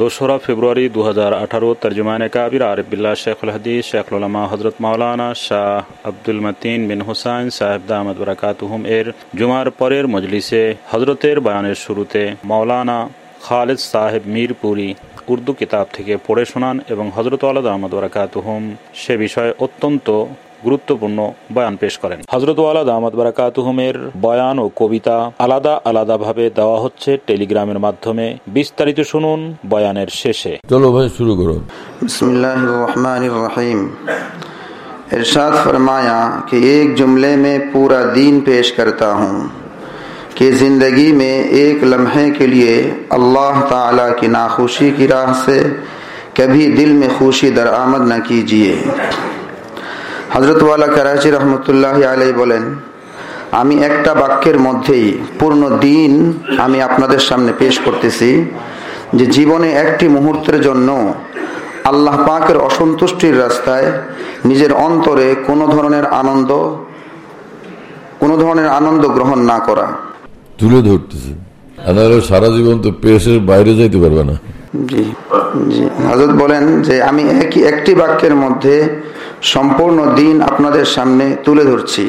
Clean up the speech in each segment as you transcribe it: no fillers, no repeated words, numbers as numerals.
2 ফেব্রুয়ারি 2018 তর্জমানে কাবির আরিফ বিল্লাহ শেখুল হাদিস শেখুল উলামা হযরত মাওলানা শাহ আব্দুল মতিন বিন হুসাইন সাহেব দামাত বারাকাতুহুম এর জুমার পরের মজলিসে হযরতের বয়ানের শুরুতে মাওলানা খালিদ সাহেব মিরপুরি উর্দু কিতাব থেকে পড়ে শোনান এবং হযরত আলা দামাত বারাকাতুহুম সে বিষয়ে অত্যন্ত গুরুত্বপূর্ণ বয়ান পেশ করেন। হযরত ওয়ালা দামাত বারাকাতুহুমের বয়ান ও কবিতা আলাদা আলাদা ভাবে দেওয়া হচ্ছে টেলিগ্রামের মাধ্যমে। বিস্তারিত শুনুন বয়ানের শেষে। চলো ভাই শুরু করো। बिस्मिल्लाहिर रहमानिर रहीम। इरशाद फरमाया कि एक जुमले में पूरा दीन पेश करता हूँ कि ज़िंदगी में एक लम्हे के लिए अल्लाह ताला की नाखुशी की राह से कभी दिल में खुशी दरामद न कीजिए। হযরত ওয়ালা कराची रहमतुल्लाह अलैहि বলেন, আমি একটা বাক্যের মধ্যেই পূর্ণ দিন আমি আপনাদের সামনে পেশ করতেছি যে জীবনে একটি মুহূর্তের জন্য আল্লাহ পাকের অসন্তুষ্টির রাস্তায় নিজের অন্তরে কোনো ধরনের আনন্দ গ্রহণ না করা। তুলে ধরতেছে, সারা জীবন তো পেশের বাইরে যাইতে পারবে না। জি জি, হযরত বলেন যে আমি একটি বাক্যের মধ্যে সম্পূর্ণ দিন আপনাদের সামনে তুলে ধরছি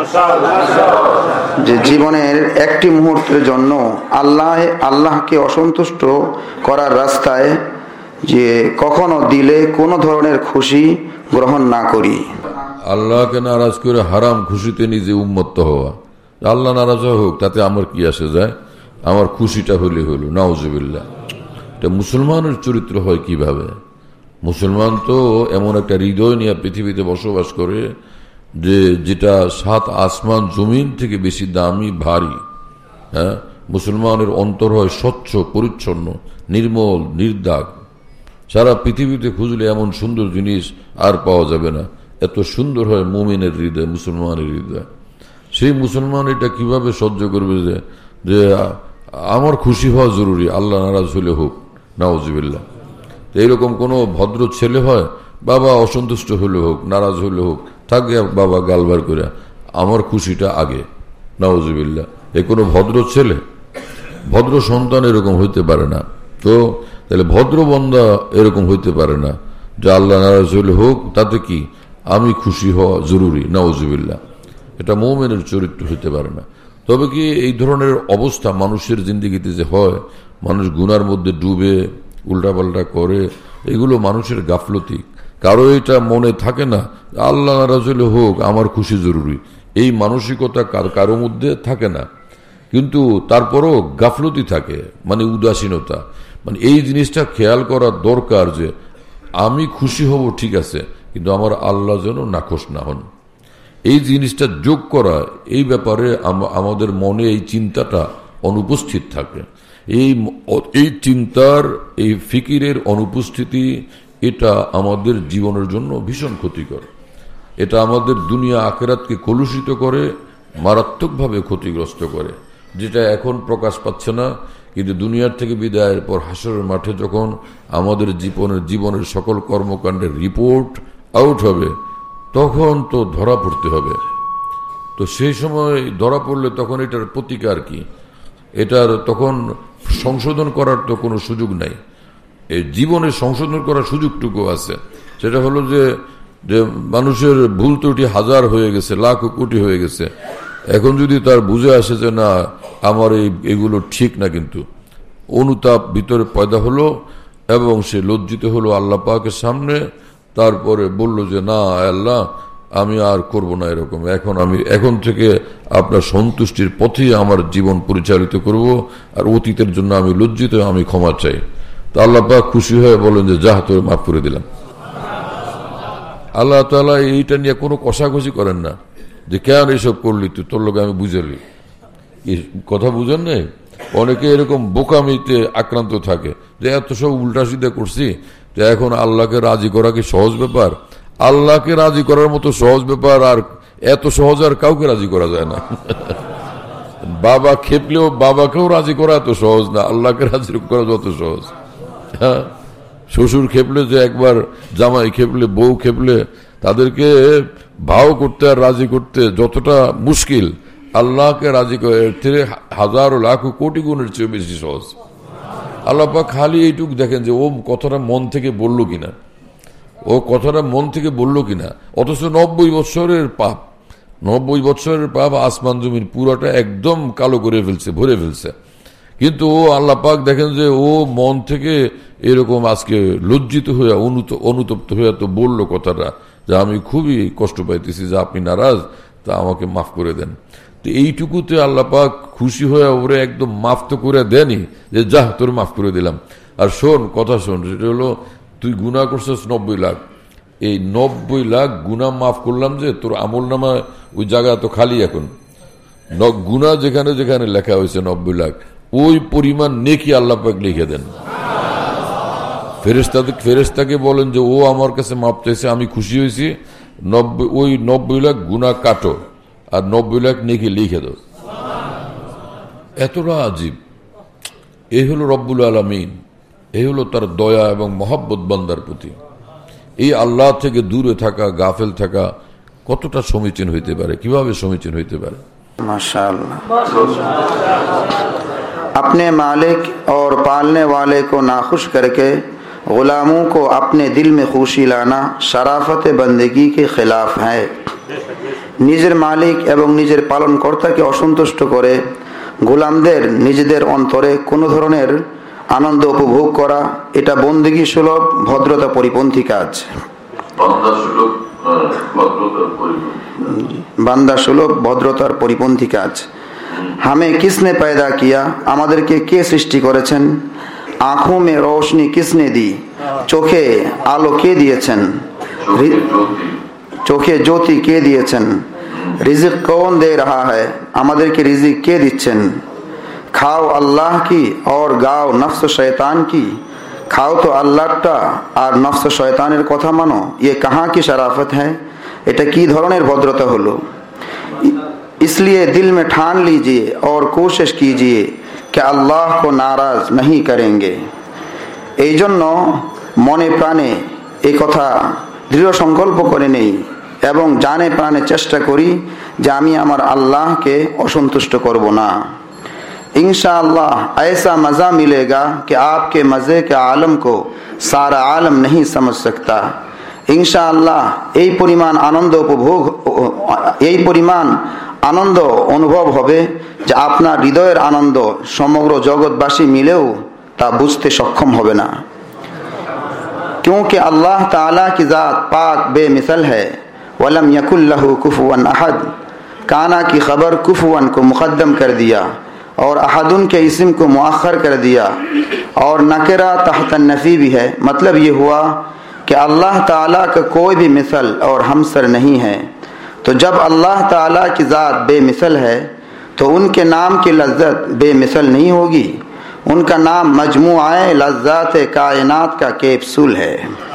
যে জীবনের একটি মুহূর্তের জন্য আল্লাহকে অসন্তুষ্ট করার রাস্তায় যে কখনো দিলে কোনো ধরনের খুশি গ্রহণ না করি। আল্লাহকে নারাজ করে হারাম খুশিতে নিজে উন্মত্ত হওয়া, আল্লাহ নারাজ হোক তাতে আমার কি আসে যায়, আমার খুশিটা হলে হলো। নাউজুবিল্লাহ। এটা মুসলমানের চরিত্র হয় কিভাবে? মুসলমান তো এমন একটা হৃদয় নিয়ে পৃথিবীতে বসবাস করে যে যেটা 7 আসমান জমিন থেকে বেশি দামি, ভারী। হ্যাঁ, মুসলমানের অন্তর হয় স্বচ্ছ, পরিচ্ছন্ন, নির্মল, নির্দাগ। সারা পৃথিবীতে খুঁজলে এমন সুন্দর জিনিস আর পাওয়া যাবে না। এত সুন্দর হয় মুমিনের হৃদয়, মুসলমানের হৃদয়। সেই মুসলমান এটা কিভাবে সহ্য করবে যে আমার খুশি হওয়া জরুরি, আল্লাহ নারাজ হলে হোক। নাউজুবিল্লাহ। এইরকম কোন ভদ্র ছেলে হয়, বাবা অসন্তুষ্ট হলে হোক, নারাজ হলে হোক, থাকে বাবা গালবার করে, আমার খুশিটা আগে। নাউজুবিল্লাহ। এ কোনো ভদ্র ছেলে, ভদ্র সন্তান এরকম হইতে পারে না। তো তাহলে ভদ্র বন্দা এরকম হইতে পারে না যে আল্লাহ নারাজ হলে হোক, তাতে কি আমি খুশি হওয়া জরুরি। নাউজুবিল্লাহ। এটা মুমিনের চরিত্র হইতে পারে না। তবে কি এই ধরনের অবস্থা মানুষের জিন্দেগিতে যে হয়, মানুষ গুনার মধ্যে ডুবে উল্টাপাল্টা করে, এগুলো মানুষের গাফলতি। কারো এটা মনে থাকে না আল্লাহ নারাজ হলে হোক, আমার খুশি জরুরি। এই মানসিকতা কারো মধ্যে থাকে না, কিন্তু তারপরও গাফলতি থাকে, মানে উদাসীনতা। মানে এই জিনিসটা খেয়াল করা দরকার যে আমি খুশি হব ঠিক আছে, কিন্তু আমার আল্লাহ যেন নাখোশ না হন। এই জিনিসটা যোগ করা, এই ব্যাপারে আমাদের মনে এই চিন্তাটা অনুপস্থিত থাকে। এই চিন্তার, এই ফিকিরের অনুপস্থিতি, এটা আমাদের জীবনের জন্য ভীষণ ক্ষতিকর। এটা আমাদের দুনিয়া আখিরাতকে কলুষিত করে, মারাত্মকভাবে ক্ষতিগ্রস্ত করে, যেটা এখন প্রকাশ পাচ্ছে না। কিন্তু দুনিয়ার থেকে বিদায়ের পর হাসরের মাঠে যখন আমাদের জীবনের সকল কর্মকাণ্ডের রিপোর্ট আউট হবে, তখন তো ধরা পড়তে হবে। তো সেই সময় ধরা পড়লে তখন এটার প্রতিকার কি? এটার তখন সংশোধন করার তো কোনো সুযোগ নাই। এই জীবনে সংশোধন করার সুযোগটুকু আছে, সেটা হলো যে মানুষের ভুল ত্রুটি হাজার হয়ে গেছে, লাখ কোটি হয়ে গেছে। এখন যদি তার বুঝে আসে যে না, আমার এগুলো ঠিক না, কিন্তু অনুতাপ ভিতরে পয়দা হলো এবং সে লজ্জিত হলো আল্লাহ পাকের সামনে, তারপরে বলল যে না আল্লাহ, আমি আর করব না এরকম, এখন থেকে আপনার সন্তুষ্টির পথে আমার জীবন পরিচালিত করব, আর অতীতের জন্য আমি লজ্জিত, আমি ক্ষমা চাই। তো আল্লাহ পাক খুশি হয়ে বলেন যে যা, তোর মাফ করে দিলাম। আল্লাহ তাআলা এইটা নিয়ে কোনো কষাকষি করেন না যে কেন এসব করলি তুই, তোর লোক আমি বুঝালি। কথা বুঝেন নাই? অনেকে এরকম বোকামিতে আক্রান্ত থাকে যে এত সব উল্টা সিধা করছি, তো এখন আল্লাহকে রাজি করা কি সহজ ব্যাপার? আল্লাহকে রাজি করার মতো সহজ ব্যাপার আর এত সহজ আর কাউকে রাজি করা যায় না। বাবা খেপলেও বাবাকেও রাজি করা এত সহজ না, আল্লাহকে রাজি করা যত সহজ। হ্যাঁ, শ্বশুর খেপলে যে একবার, জামাই খেপলে, বউ খেপলে, তাদেরকে ভাও করতে আর রাজি করতে যতটা মুশকিল, আল্লাহকে রাজি করে এর থেকে হাজার লাখ কোটি গুণের চেয়ে বেশি সহজ। আল্লাহ পাক খালি এইটুক দেখেন যে ও কথাটা মন থেকে বললো কিনা, ও কথাটা মন থেকে বললো কিনা। অথচ 90 বছরের পাপ, 90 বছরের পাপ আসমান জমিন পুরাটা একদম কালো করে ফেলছে, ভরে ফেলছে। কিন্তু ও আল্লাহ পাক দেখেন যে ও মন থেকে এরকম আজকে লজ্জিত হয়ে অনুতপ্ত হয়ে তো বললো কথাটা যে আমি খুবই কষ্ট পাইতেছি, যে আপনি নারাজ, তা আমাকে মাফ করে দেন। তো এইটুকুতে আল্লাহ পাক খুশি হয়ে ওরে একদম মাফ তো করে দেনি, যে যা তোর মাফ করে দিলাম। আর শোন, কথা শোন, সেটা হলো তুই গুনাহ করছিস 90 লাখ, এই 90 লাখ গুনাহ মাফ করলাম, যে তোর আমল নামা ওই জায়গা তো খালি এখন, গুনাহ যেখানে যেখানে লেখা হয়েছে 90 লাখ ওই পরিমাণ নেকি আল্লাহ পাক লিখে দেন। ফেরেশতাকে বলেন যে ও আমার কাছে মাপ চাইছে, আমি খুশি হয়েছি, ওই 90 লাখ গুনাহ কাটো আর 90 লাখ নেকি লিখে দাও। এতটা আজীব। এই হলো রব্বুল আলামিন, এই হলো তার দয়া এবং মহব্বত বান্দার প্রতি। এই আল্লাহ থেকে দূরে থাকা, গাফেল থাকা কতটা সমীচীন হইতে পারে, কিভাবে সমীচীন হইতে পারে। माशाअल्लाह। अपने मालिक और पालने वाले को नाखुश करके गुलामों को अपने दिल में खुशी लाना शराफत बंदगी के खिलाफ है। নিজের মালিক এবং নিজের পালনকর্তাকে অসন্তুষ্ট করে গোলামদের নিজেদের অন্তরে কোনো ধরনের আনন্দ উপভোগ করা, এটা বন্দেগী সুলভ ভদ্রতা পরিপন্থী কাজ, বান্দা সুলভ ভদ্রতার পরিপন্থী কাজ। হামে কিসনে পয়দা কিয়া, আমাদেরকে কে সৃষ্টি করেছেন। আঁখোं में रोशनी किसने दी, চোখে আলো কে দিয়েছেন, চোখে জ্যোতি কে দিয়েছেন। রিজিক কौन दे रहा है, আমাদেরকে রিজিক কে দিচ্ছেন। খাও আল্লাহ কি और গাও নফস শয়তান কি, খাও তো আল্লাহটা আর নফস শয়তানের কথা মানো। ये कहाँ की शराफत है, এটা কি ধরনের ভদ্রতা হলো। इसलिए दिल में ठान लीजिए और कोशिश कीजिए कि अल्लाह को नाराज नहीं करेंगे। এই জন্য মনে প্রাণে এই কথা দৃঢ় সংকল্প করে নেই এবং জানে প্রাণে চেষ্টা করি যে আমি আমার আল্লাহকে অসন্তুষ্ট করব না। इंशाअल्लाह ऐसा मज़ा मिलेगा कि आपके मज़े के आलम को सारा आलम नहीं समझ सकता। इंशाअल्लाह এই পরিমাণ আনন্দ উপভোগ, এই পরিমাণ আনন্দ অনুভব হবে যে আপনার হৃদয়ের আনন্দ সমগ্র জগৎবাসী মিলেও তা বুঝতে সক্ষম হবে না। क्योंकि अल्लाह ताला की ज़ात पाक बेमिसल है। वलम यकुल लहू कुफुवन अहद, काना की खबर कुफुवन को मुकद्दम कर दिया और अहदुन के इस्म को मुअख्खर कर दिया, और नकरा तहत नफी भी है। मतलब ये हुआ कि अल्लाह ताला का कोई भी मिसल और हमसर नहीं है। तो जब अल्लाह ताला की ज़ात बेमिसल है तो उनके नाम की लज्जत बेमिसल नहीं होगी। उनका नाम मजमुआ लज्जात कायनात का कैप्सूल है।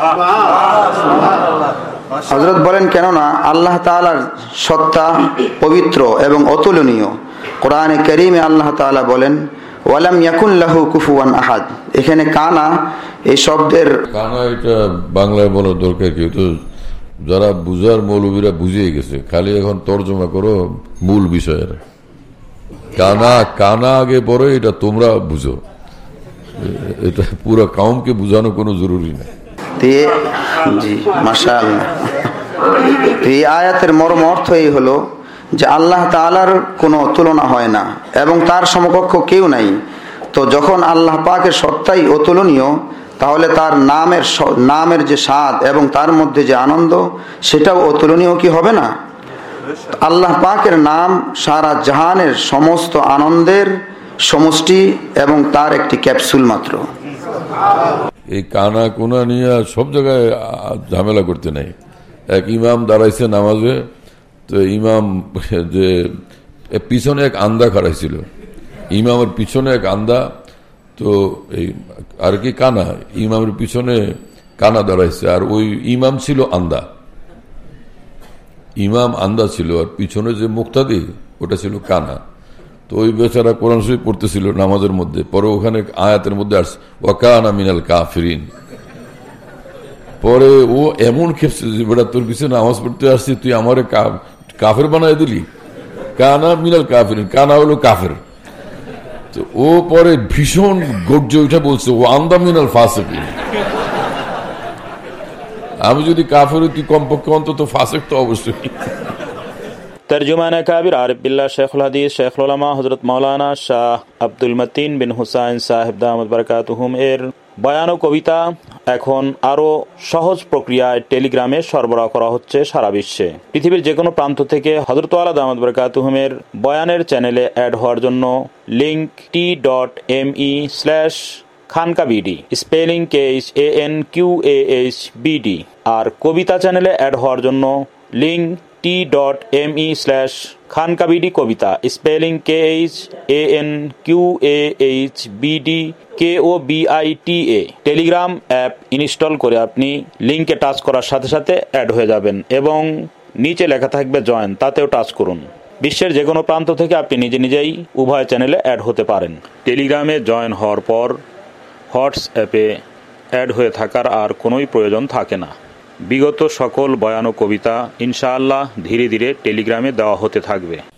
हजरत বলেন, কেননা আল্লাহ তাআলার সত্তা পবিত্র এবং অতুলনীয়। কোরআনে কারীমে আল্লাহ তাআলা বলেন, ওয়ালাম ইয়াকুন লাহু কুফুয়ান আহাদ। এখানে কানা এই শব্দের কানা, এটা বাংলায় বলার দরকার কি, তো যারা বুঝার মৌলবীরা বুঝিয়ে গেছে, খালি এখন তর্জমা করো মূল বিষয়ের। কানা কানা আগে পরে এটা তোমরা বুঝো, এটা পুরো কওমকে বুঝানো কোনো জরুরি নেই। জি মাশাআল্লাহ। এই আয়াতের মর্ম অর্থ এই হলো যে আল্লাহ তাআলার কোনো তুলনা হয় না এবং তার সমকক্ষ কেউ নাই। তো যখন আল্লাহ পাকের সত্তাই অতুলনীয়, তাহলে তার নামের যে স্বাদ এবং তার মধ্যে যে আনন্দ, সেটাও অতুলনীয় কি হবে না। আল্লাহ পাকের নাম সারা জাহানের সমস্ত আনন্দের সমষ্টি এবং তার একটি ক্যাপসুল মাত্র। এই কানা কোনা নিয়ে সব জায়গায় ঝামেলা করতে নাই। এক ইমাম দাঁড়াইছে নামাজে, তো ইমাম যে পিছনে এক আন্দা খাড়াইছিল, ইমামের পিছনে এক আন্দা, তো এই আর কি কানা, ইমামের পিছনে কানা দাঁড়াইছে, আর ওই ইমাম ছিল আন্দা, ইমাম আন্দা ছিল, আর পিছনে যে মুক্তাদি ওটা ছিল কানা। তো ওই বেচারা কোরআন শরীফ পড়তেছিল নামাজের মধ্যে, পরে ওখানে আয়াতের মধ্যে আসছে ওয়াকানা মিনাল কাফিরিন। পরে ও এমন খেপছে যে বেটা তোর পিছনে নামাজ পড়তে আসছি, তুই আমারে কাফের বানায় দিলি। কানা মিনাল কাফিরিন, কানা হলো কাফের। তো ও পরে ভীষণ গর্জে উঠে বলছে ও আন্দামিনাল ফাসিকিন। আমি যদি কাফের হই তুই কমপক্ষে অন্তত ফাসিক তো অবশ্যই। তর্জমান কাবির আরিফ বিল্লাহ শেখুল হাদিস শেখুল উলামা হযরত মাওলানা শাহ আব্দুল মতিন বিন হুসাইন সাহেব দামাত বারাকাতুহুম এর বয়ান ও কবিতা এখন আরো সহজ প্রক্রিয়ায় টেলিগ্রামে সরবরাহ করা হচ্ছে সারা বিশ্বে। পৃথিবীর যে কোনো প্রান্ত থেকে হযরত ওয়ালা দামাত বারাকাতুহুম এর বয়ানের চ্যানেলে অ্যাড হওয়ার জন্য লিংক t.me/খানকাবিডি স্পেলিং KHANQAHBD আর কবিতা চ্যানেলে অ্যাড হওয়ার জন্য লিংক t.me/খানকাবিডি কবিতা spelling KHANQAHBD KOBITA। Telegram app install করে আপনি লিংকে টাচ করার সাথে সাথে অ্যাড হয়ে যাবেন এবং নিচে লেখা থাকবে জয়েন, তাতেও টাচ করুন। বিশ্বের যে কোনো প্রান্ত থেকে আপনি নিজে নিজেই উভয় চ্যানেলে অ্যাড হতে পারেন। টেলিগ্রামে জয়েন হওয়ার পর হোয়াটসঅ্যাপে অ্যাড হয়ে থাকার আর কোনোই প্রয়োজন থাকে না। বিগত সকল বয়ান ও কবিতা ইনশাআল্লাহ ধীরে ধীরে টেলিগ্রামে দেওয়া হতে থাকবে।